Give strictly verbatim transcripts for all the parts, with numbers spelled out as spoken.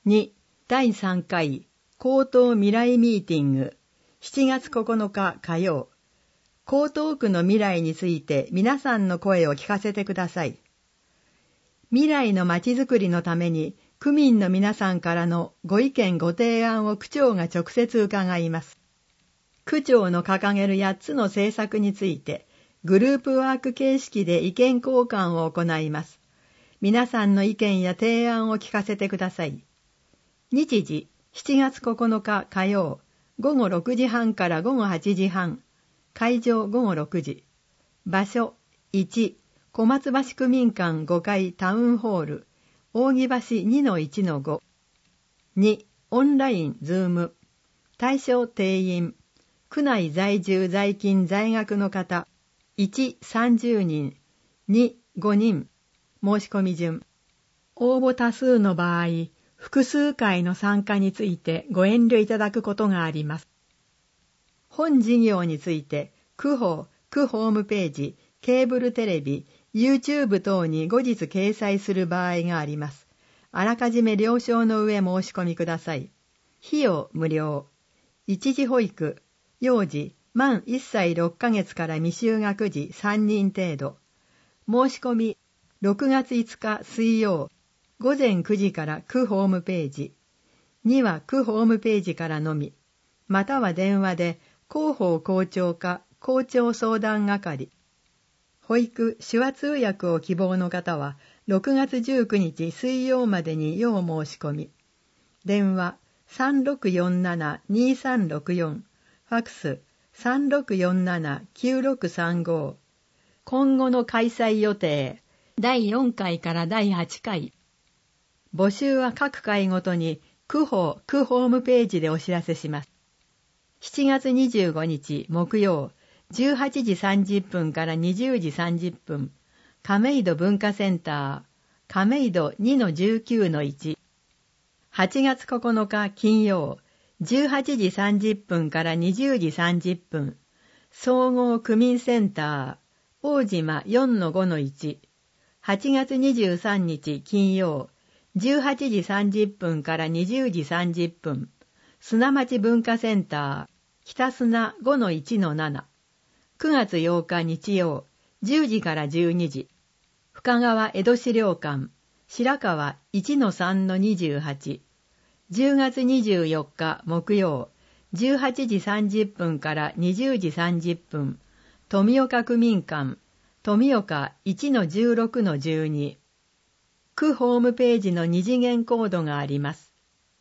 に、だいさんかい江東未来ミーティングしちがつここのか火曜。江東区の未来について皆さんの声を聞かせてください。未来のまちづくりのために区民の皆さんからのご意見ご提案を区長が直接伺います。区長の掲げるやっつの政策についてグループワーク形式で意見交換を行います。皆さんの意見や提案を聞かせてください。日時しちがつここのか火曜、ごごろくじはんからごごはちじはん、会場ごごろくじ。場所いち、小松橋区民館ごかいタウンホール、扇橋 にのいちのご。に、オンラインズーム。対象定員。区内在住在勤在学の方。いち、さんじゅうにん。に、ごにん。申し込み順。応募多数の場合、複数回の参加についてご遠慮いただくことがあります。本事業について、区法、区ホームページ、ケーブルテレビ、YouTube 等に後日掲載する場合があります。あらかじめ了承の上申し込みください。費用無料。一時保育、幼児、満いっさいろっかげつから未就学児さんにん程度。申し込み、ろくがついつか水曜、ごぜんくじから区ホームページ。には区ホームページからのみ。または電話で、広報校長課校長相談係。保育、手話通訳を希望の方は、ろくがつじゅうくにち水曜までに要申し込み。電話 さんろくよんななにさんろくよん、ファクス さんろくよんななきゅうろくさんご。今後の開催予定、だいよんかいからだいはちかい。募集は各回ごとに区法、区ホームページでお知らせします。しちがつにじゅうごにち木曜、じゅうはちじさんじゅっぷんからにじゅうじさんじゅっぷん、亀戸文化センター、亀戸 にのじゅうきゅうのいち。はちがつここのか金曜、じゅうはちじさんじゅっぷんからにじゅうじさんじゅっぷん、総合区民センター、大島 よんのごのいち。はちがつにじゅうさんにち金曜、じゅうはちじさんじゅっぷんからにじゅうじさんじゅっぷん、砂町文化センター、北砂 ごのいちのなな。くがつようか日曜、じゅうじからじゅうにじ。深川江戸資料館、白川 いちのさんのにじゅうはち。じゅうがつにじゅうよっか木曜、じゅうはちじさんじゅっぷんからにじゅうじさんじゅっぷん、富岡区民館、富岡 いちのじゅうろくのじゅうに。区ホームページの二次元コードがあります。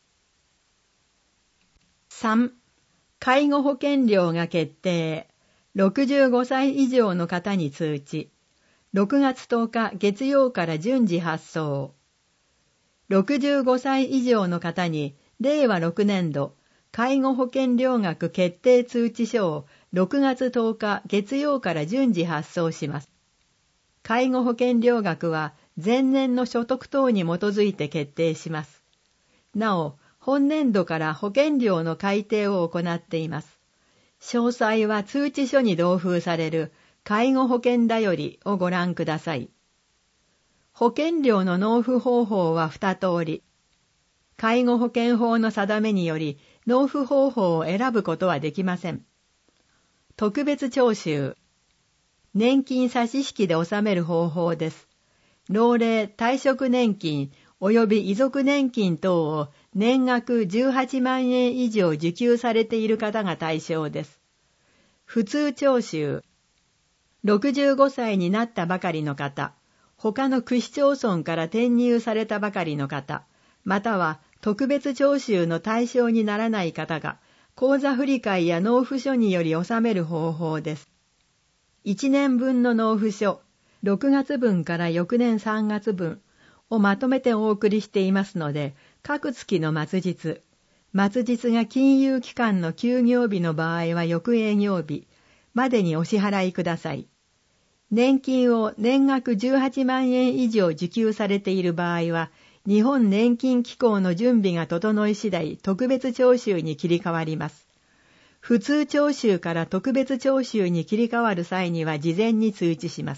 さん、介護保険料が決定。ろくじゅうごさい以上の方に通知。ろくがつとおか月曜から順次発送。ろくじゅうごさい以上の方に、れいわろくねんど、介護保険料額決定通知書をろくがつとおか月曜から順次発送します。介護保険料額は前年の所得等に基づいて決定します。なお、本年度から保険料の改定を行っています。詳細は通知書に同封される介護保険だよりをご覧ください。保険料の納付方法はにとおり。介護保険法の定めにより納付方法を選ぶことはできません。特別徴収。年金差し引きで納める方法です。老齢、退職年金及び遺族年金等を年額じゅうはちまんえん以上受給されている方が対象です。普通徴収。ろくじゅうごさいになったばかりの方、他の区市町村から転入されたばかりの方、または特別徴収の対象にならない方が、口座振替や納付書により納める方法です。いちねんぶんの納付書、ろくがつぶんから翌年さんがつぶんをまとめてお送りしていますので、各月の末日、末日が金融機関の休業日の場合は翌営業日までにお支払いください。年金を年額じゅうはちまんえん以上受給されている場合は、日本年金機構の準備が整い次第特別徴収に切り替わります。普通徴収から特別徴収に切り替わる際には事前に通知します。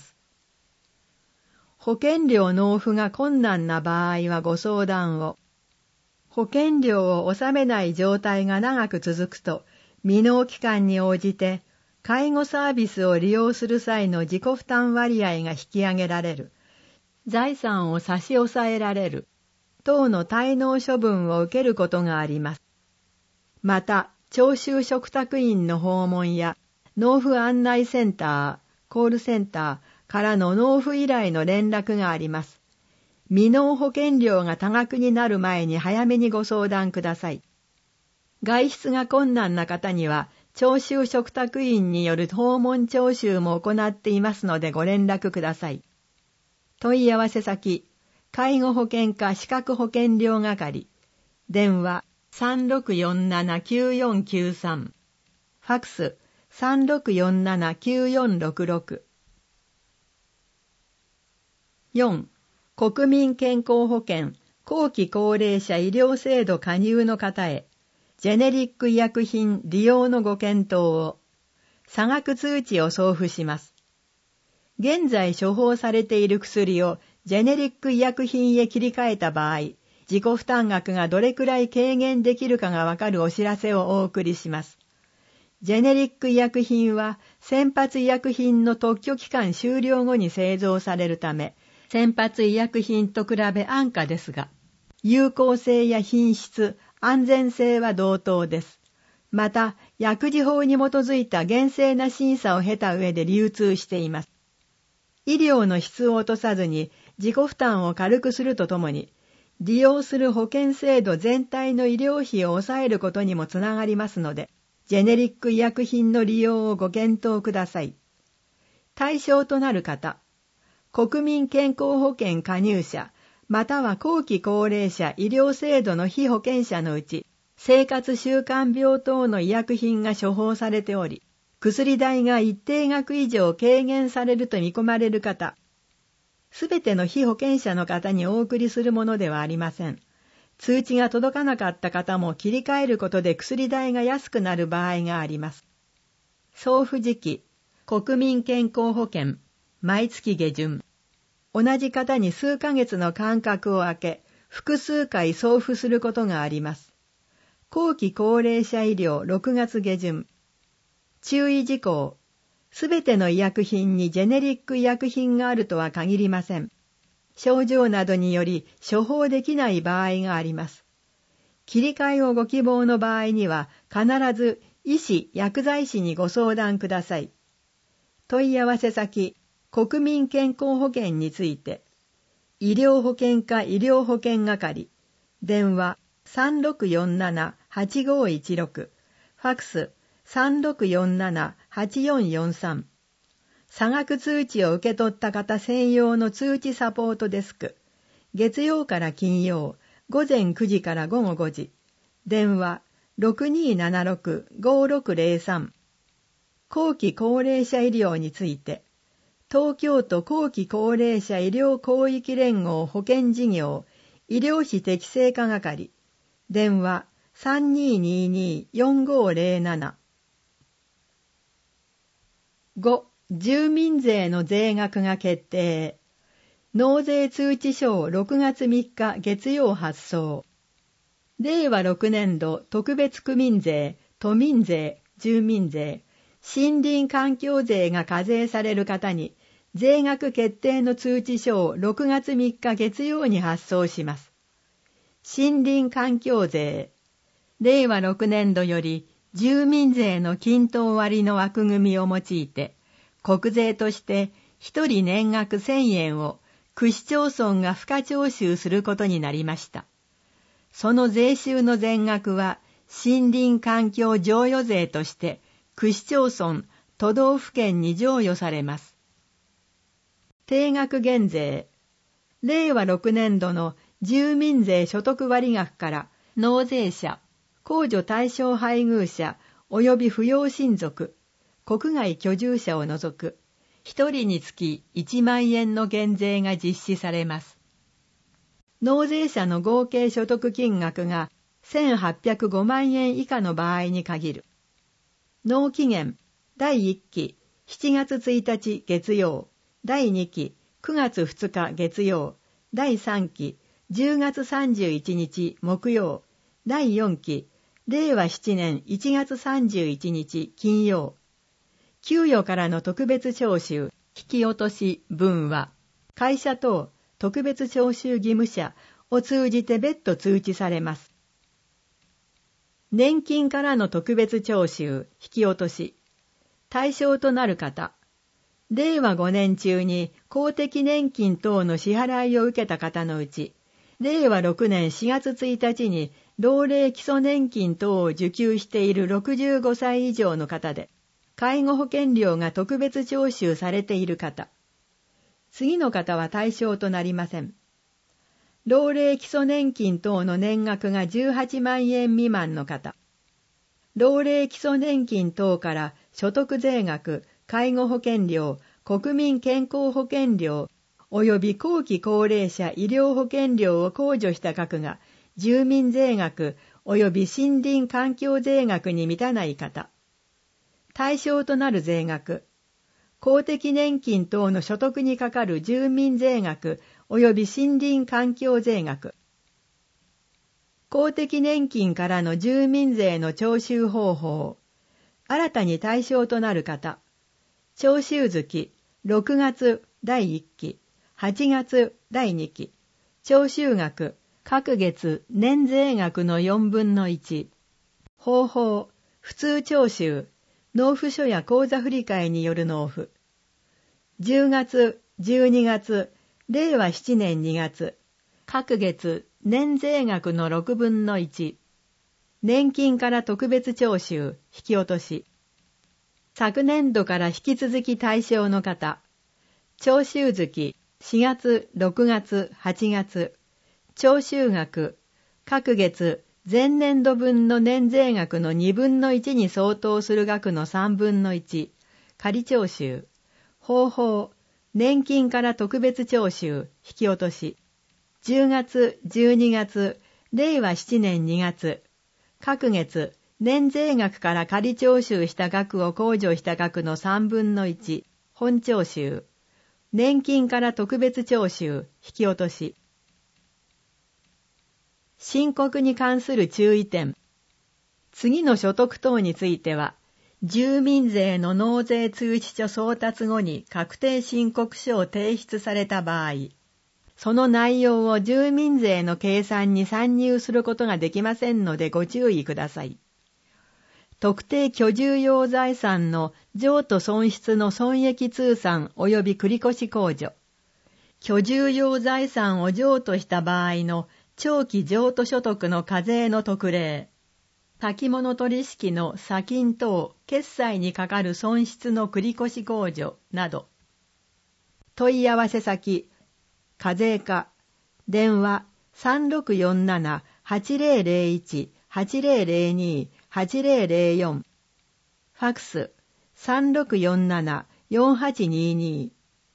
保険料納付が困難な場合はご相談を。 保険料を納めない状態が長く続くと、未納期間に応じて、介護サービスを利用する際の自己負担割合が引き上げられる。財産を差し押さえられる。等の滞納処分を受けることがあります。また、徴収嘱託員の訪問や、納付案内センター、コールセンターからの納付依頼の連絡があります。未納保険料が多額になる前に早めにご相談ください。外出が困難な方には、徴収嘱託員による訪問徴収も行っていますのでご連絡ください。問い合わせ先、介護保険課資格保険料係、電話 さんろくよんななきゅうよんきゅうさん、ファクス さんろくよんななきゅうよんろくろく。よん. 国民健康保険後期高齢者医療制度加入の方へ、ジェネリック医薬品利用のご検討を、差額通知を送付します。現在処方されている薬をジェネリック医薬品へ切り替えた場合、自己負担額がどれくらい軽減できるかがわかるお知らせをお送りします。ジェネリック医薬品は先発医薬品の特許期間終了後に製造されるため、先発医薬品と比べ安価ですが、有効性や品質、安全性は同等です。また、薬事法に基づいた厳正な審査を経た上で流通しています。医療の質を落とさずに自己負担を軽くするとともに、利用する保険制度全体の医療費を抑えることにもつながりますので、ジェネリック医薬品の利用をご検討ください。対象となる方、国民健康保険加入者、または後期高齢者医療制度の被保険者のうち、生活習慣病等の医薬品が処方されており、薬代が一定額以上軽減されると見込まれる方、すべての被保険者の方にお送りするものではありません。通知が届かなかった方も切り替えることで薬代が安くなる場合があります。送付時期、国民健康保険、毎月下旬。同じ方に数ヶ月の間隔を空け、複数回送付することがあります。後期高齢者医療ろくがつ下旬。注意事項。すべての医薬品にジェネリック医薬品があるとは限りません。症状などにより処方できない場合があります。切り替えをご希望の場合には必ず医師・薬剤師にご相談ください。問い合わせ先、国民健康保険について、医療保険課医療保険係、電話 さんろくよんななはちごいちろく、ファクスさんろくよんななはちよんよんさん。差額通知を受け取った方専用の通知サポートデスク。月曜から金曜、午前くじから午後ごじ。電話 ろくにーななろくごろくぜろさん。後期高齢者医療について、東京都後期高齢者医療広域連合保険事業医療費適正化係。電話 さんにーにーにーよんごぜろなな。ご. 住民税の税額が決定。納税通知書をろくがつみっか月曜発送。れいわろくねんど特別区民税、都民税、住民税、森林環境税が課税される方に、税額決定の通知書をろくがつみっか月曜に発送します。森林環境税。れいわろくねんどより、住民税の均等割の枠組みを用いて、国税として一人年額せんえんを区市町村が付加徴収することになりました。その税収の全額は森林環境譲与税として区市町村、都道府県に譲与されます。定額減税。れいわろくねんどの住民税所得割額から納税者、控除対象配偶者及び扶養親族、国外居住者を除く、一人につきいちまんえんの減税が実施されます。納税者の合計所得金額がせんはっぴゃくごまんえん以下の場合に限る。納期限、だいいっきしちがつついたち月曜、だいにきくがつふつか月曜、だいさんきじゅうがつさんじゅういちにち木曜、 だいよんき、れいわななねんいちがつさんじゅういちにち金曜。給与からの特別徴収、引き落とし分は、会社等特別徴収義務者を通じて別途通知されます。年金からの特別徴収、引き落とし。対象となる方。れいわごねん中に公的年金等の支払いを受けた方のうち、れいわろくねんしがつついたちに老齢基礎年金等を受給しているろくじゅうごさい以上の方で、介護保険料が特別徴収されている方。次の方は対象となりません。老齢基礎年金等の年額がじゅうはちまんえん未満の方。老齢基礎年金等から所得税額、介護保険料、国民健康保険料、及び後期高齢者医療保険料を控除した額が、住民税額及び森林環境税額に満たない方。対象となる税額。公的年金等の所得にかかる住民税額及び森林環境税額。公的年金からの住民税の徴収方法。新たに対象となる方。徴収月、ろくがつだいいっき、はちがつだいにき。徴収額、各月年税額のよんぶんのいち。方法、普通徴収、納付書や口座振替による納付。じゅうがつ、じゅうにがつ、れいわななねんにがつ。各月年税額のろくぶんのいち。年金から特別徴収、引き落とし。昨年度から引き続き対象の方。徴収月、しがつ、ろくがつ、はちがつ。徴収額、各月前年度分の年税額のにぶんのいちに相当する額のさんぶんのいち。仮徴収。方法、年金から特別徴収、引き落とし。じゅうがつ、じゅうにがつ、れいわななねんにがつ。各月、年税額から仮徴収した額を控除した額のさんぶんのいち、本徴収。年金から特別徴収、引き落とし。申告に関する注意点。次の所得等については、住民税の納税通知書送達後に確定申告書を提出された場合、その内容を住民税の計算に算入することができませんのでご注意ください。特定居住用財産の譲渡損失の損益通算及び繰越控除。居住用財産を譲渡した場合の長期譲渡所得の課税の特例。先物取引の差金等、決済にかかる損失の繰越控除など。問い合わせ先、課税課、電話 さんろくよんなな はちぜろぜろいち はちぜろぜろに はちぜろぜろよん。ファクス さんろくよんなな よんはちにに。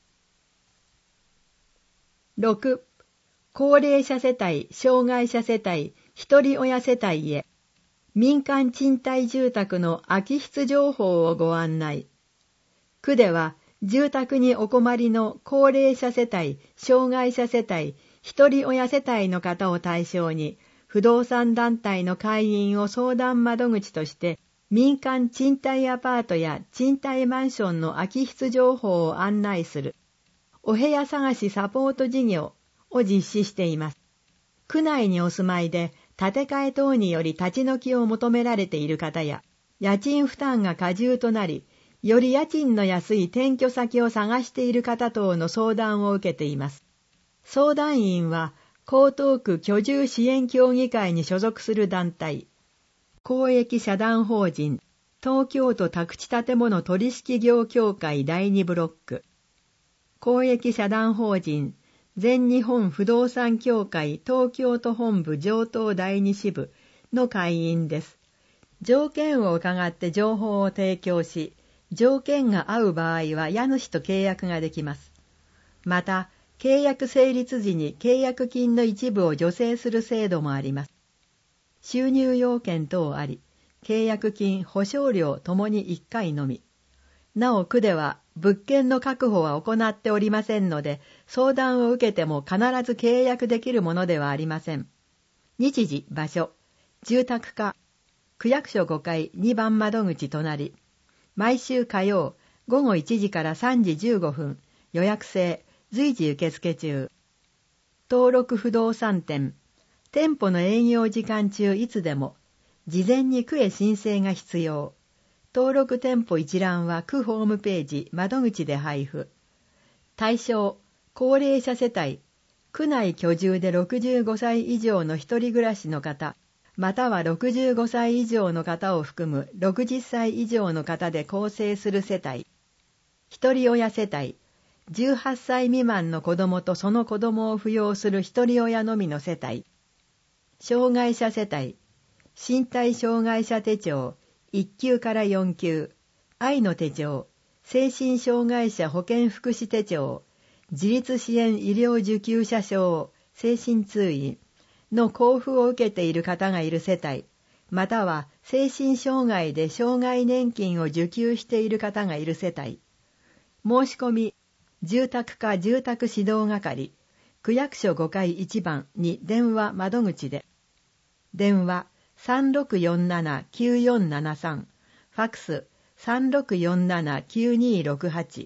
ろく. 高齢者世帯、障害者世帯、一人親世帯へ。民間賃貸住宅の空き室情報をご案内。区では、住宅にお困りの高齢者世帯、障害者世帯、一人親世帯の方を対象に、不動産団体の会員を相談窓口として、民間賃貸アパートや賃貸マンションの空き室情報を案内する、お部屋探しサポート事業を実施しています。区内にお住まいで、建て替え等により立ち退きを求められている方や、家賃負担が過重となり、より家賃の安い転居先を探している方等の相談を受けています。相談員は、江東区居住支援協議会に所属する団体、公益社団法人、東京都宅地建物取引業協会だいにブロック、公益社団法人、全日本不動産協会東京都本部城東だいに支部の会員です。条件を伺って情報を提供し、条件が合う場合は家主と契約ができます。また、契約成立時に契約金の一部を助成する制度もあります。収入要件等あり、契約金、保証料ともにいっかいのみ。なお区では物件の確保は行っておりませんので、相談を受けても必ず契約できるものではありません。日時、場所、 住宅課、区役所ごかいにばん窓口隣。毎週火曜、ごごいちじからさんじじゅうごふん、予約制、随時受付中。登録不動産店、店舗の営業時間中いつでも、事前に区へ申請が必要。登録店舗一覧は区ホームページ、窓口で配布。対象、高齢者世帯、区内居住でろくじゅうごさい以上の一人暮らしの方、またはろくじゅうごさい以上の方を含むろくじゅっさい以上の方で構成する世帯。一人親世帯、じゅうはっさい未満の子供とその子供を扶養する一人親のみの世帯。障害者世帯、身体障害者手帳、いっきゅうからよんきゅう、愛の手帳、精神障害者保健福祉手帳、自立支援医療受給者証、精神通院の交付を受けている方がいる世帯、または精神障害で障害年金を受給している方がいる世帯。申し込み、住宅課住宅指導係、区役所ごかいいちばんに電話窓口で。電話 さんろくよんななきゅうよんななさん、ファックス さんろくよんななきゅうにろくはち。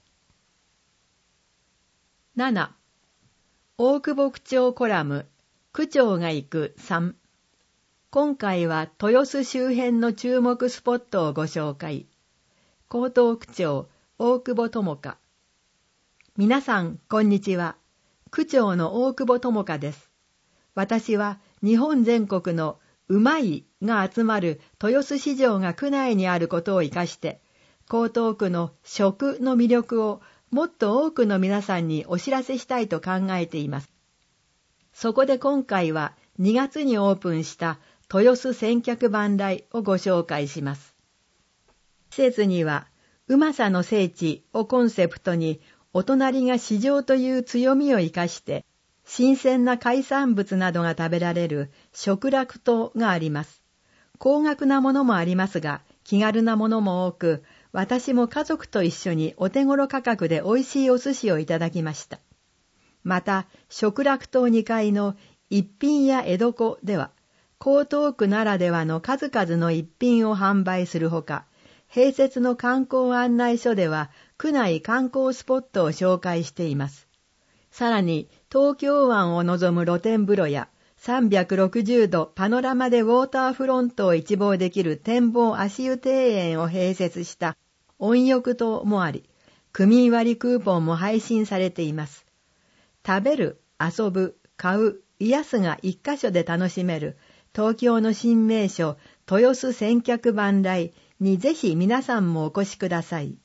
なな. 大久保区長コラム、区長が行くさん。今回は豊洲周辺の注目スポットをご紹介。江東区長、大久保智香。皆さん、こんにちは。区長の大久保智香です。私は日本全国のうまいが集まる豊洲市場が区内にあることを生かして、江東区の食の魅力をもっと多くの皆さんにお知らせしたいと考えています。そこで今回はにがつにオープンした豊洲千客万来をご紹介します。施設には、うまさの聖地をコンセプトに、お隣が市場という強みを生かして、新鮮な海産物などが食べられる食楽島があります。高額なものもありますが、気軽なものも多く、私も家族と一緒にお手頃価格で美味しいお寿司をいただきました。また、食楽島にかいの一品や江戸子では、江東区ならではの数々の一品を販売するほか、併設の観光案内所では、区内観光スポットを紹介しています。さらに、東京湾を望む露天風呂や、さんびゃくろくじゅうどパノラマでウォーターフロントを一望できる展望足湯庭園を併設した温浴棟もあり、区民割クーポンも配信されています。食べる、遊ぶ、買う、癒すが一箇所で楽しめる東京の新名所、豊洲千客万来にぜひ皆さんもお越しください。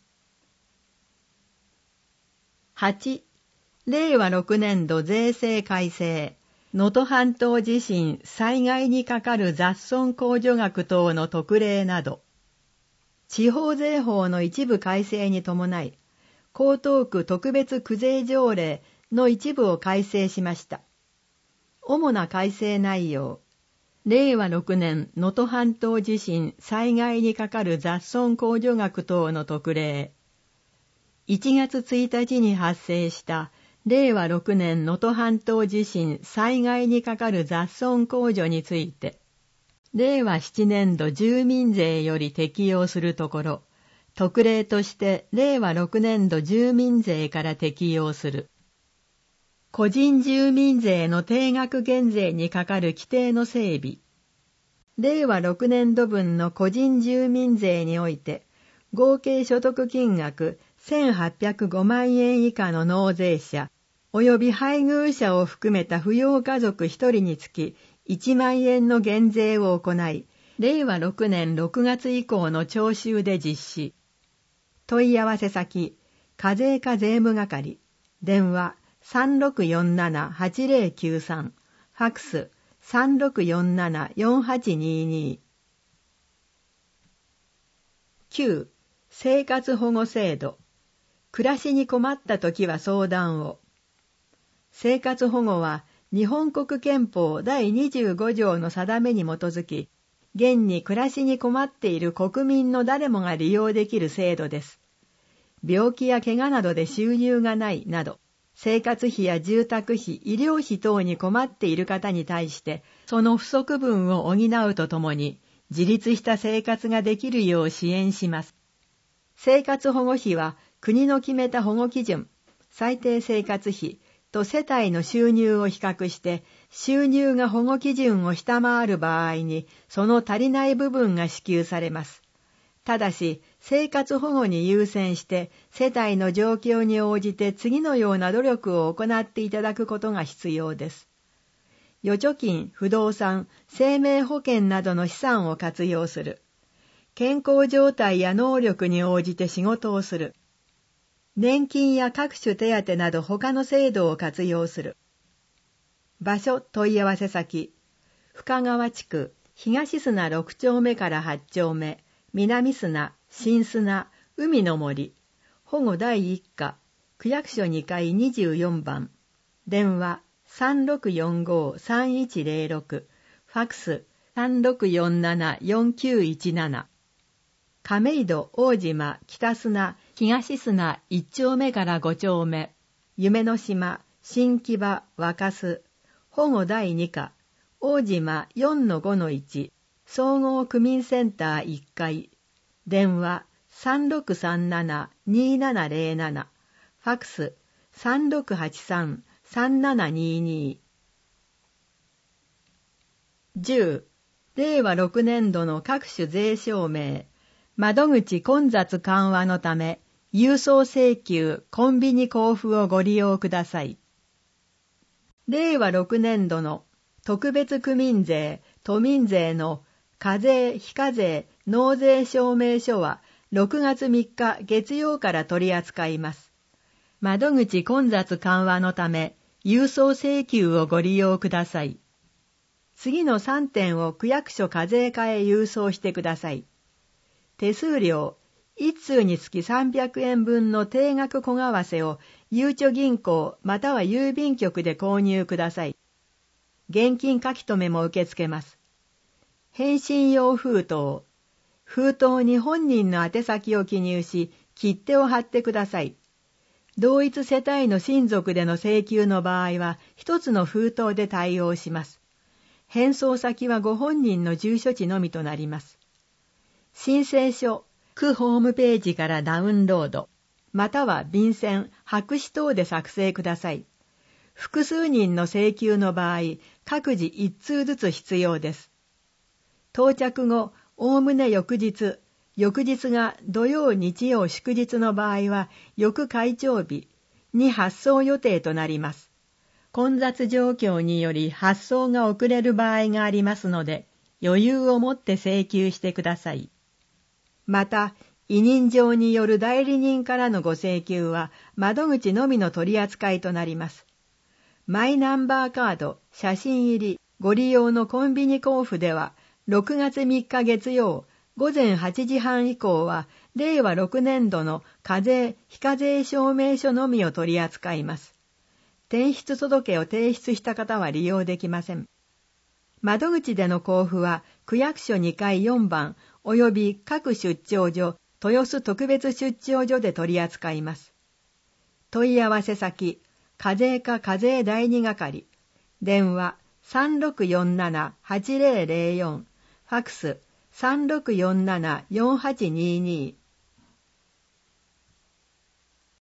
はち. れいわろくねんど税制改正、能登半島地震災害にかかる雑損控除額等の特例など、地方税法の一部改正に伴い、江東区特別区税条例の一部を改正しました。主な改正内容、れいわろくねん能登半島地震災害にかかる雑損控除額等の特例、いちがつついたちに発生したれいわろくねん能登半島地震災害にかかる雑損控除について、れいわななねんど住民税より適用するところ、特例としてれいわろくねんど住民税から適用する。個人住民税の定額減税にかかる規定の整備。れいわろくねんど分の個人住民税において、合計所得金額せんはっぴゃくごまんえん以下の納税者、及び配偶者を含めた扶養家族ひとりにつきいちまんえんの減税を行い、れいわろくねんろくがつ以降の徴収で実施。問い合わせ先、課税課税務係、電話 さんろくよんななはちぜろきゅうさん、ファックス さんろくよんななよんはちにに。きゅう. 生活保護制度。暮らしに困ったときは相談を。生活保護は日本国憲法だいにじゅうごじょうの定めに基づき、現に暮らしに困っている国民の誰もが利用できる制度です。病気や怪我などで収入がないなど、 生活費や住宅費、医療費等に困っている方に対して、その不足分を補うとともに、自立した生活ができるよう支援します。生活保護費は、国の決めた保護基準、最低生活費と世帯の収入を比較して、収入が保護基準を下回る場合に、その足りない部分が支給されます。ただし、生活保護に優先して、世帯の状況に応じて次のような努力を行っていただくことが必要です。預貯金、不動産、生命保険などの資産を活用する。健康状態や能力に応じて仕事をする。年金や各種手当など他の制度を活用する。場所問い合わせ先。深川地区、東砂ろく丁目からはち丁目。南砂、新砂、海の森、保護第一課、区役所にかいにじゅうよんばん、電話 さんろくよんご さんいちゼロろく、ファクス さんろくよんなな よんきゅういちなな、亀戸、大島、北砂、東砂いち丁目からご丁目、夢の島、新木場、若洲、保護第二課、大島 よんのごのいち、総合区民センターいっかい、電話 さんろくさんなな にななゼロなな、ファクス さんろくはちさん さんななにに。じゅう. 令和ろく年度の各種税証明、窓口混雑緩和のため、郵送請求コンビニ交付をご利用ください。令和ろく年度の特別区民税、都民税の課税、非課税、納税証明書はろくがつみっか月曜から取り扱います。窓口混雑緩和のため、郵送請求をご利用ください。次のさんてんを区役所課税課へ郵送してください。手数料、いち通につきさんびゃくえん分の定額小為替をゆうちょ銀行または郵便局で購入ください。現金書き留めも受け付けます。返信用封筒。封筒に本人の宛先を記入し、切手を貼ってください。同一世帯の親族での請求の場合は、一つの封筒で対応します。返送先はご本人の住所地のみとなります。申請書、区ホームページからダウンロード、または便箋、白紙等で作成ください。複数人の請求の場合、各自一通ずつ必要です。到着後、おおむね翌日、翌日が土曜日曜祝日の場合は、翌開帳日に発送予定となります。混雑状況により発送が遅れる場合がありますので、余裕を持って請求してください。また、委任状による代理人からのご請求は、窓口のみの取り扱いとなります。マイナンバーカード、写真入り、ご利用のコンビニ交付では、ろくがつみっか月曜、午前はちじはん以降は、令和ろく年度の課税、非課税証明書のみを取り扱います。転出届を提出した方は利用できません。窓口での交付は、区役所にかいよんばん、および各出張所、豊洲特別出張所で取り扱います。問い合わせ先、課税課課税第二係、電話 さんろくよんなな はちゼロゼロよん、ファクス さんろくよんなな よんはちにに、